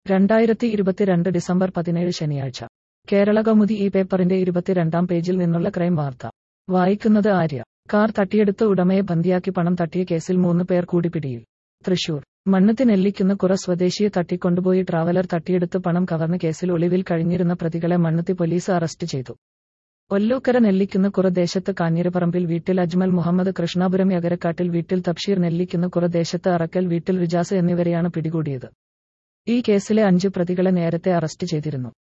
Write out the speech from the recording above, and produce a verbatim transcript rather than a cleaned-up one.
രണ്ടായിരത്തി ഇരുപത്തിരണ്ട് ഡിസംബർ പതിനേഴ് ശനിയാഴ്ച കേരളകൗമുദി ഈ പേപ്പറിന്റെ ഇരുപത്തിരണ്ടാം പേജിൽ നിന്നുള്ള ക്രൈം വാർത്ത. വായിക്കുന്നത് ആര്യ. കാർ തട്ടിയെടുത്ത് ഉടമയെ ബന്ദിയാക്കി പണം തട്ടിയ കേസിൽ മൂന്ന് പേർ കൂടി പിടിയിൽ. തൃശൂർ മണ്ണത്തി നെല്ലിക്കുന്ന് കുറ സ്വദേശിയെ തട്ടിക്കൊണ്ടുപോയി ട്രാവലർ തട്ടിയെടുത്ത് പണം കവർന്ന കേസിൽ ഒളിവിൽ കഴിഞ്ഞിരുന്ന പ്രതികളെ മണ്ണത്തി പോലീസ് അറസ്റ്റ് ചെയ്തു. ഒല്ലൂക്കര നെല്ലിക്കുന്ന് കുറ ദേശത്ത് കാഞ്ഞിരപ്പറമ്പിൽ വീട്ടിൽ അജ്മൽ മുഹമ്മദ്, കൃഷ്ണാപുരം യഗരക്കാട്ടിൽ വീട്ടിൽ തബ്ഷീർ, നെല്ലിക്കുന്ന് കുറ ദേശത്ത് അറക്കൽ വീട്ടിൽ റിജാസ് എന്നിവരെയാണ് പിടികൂടിയത്. ഈ കേസിലെ അഞ്ച് പ്രതികളെ നേരത്തെ അറസ്റ്റ് ചെയ്തിരുന്നു.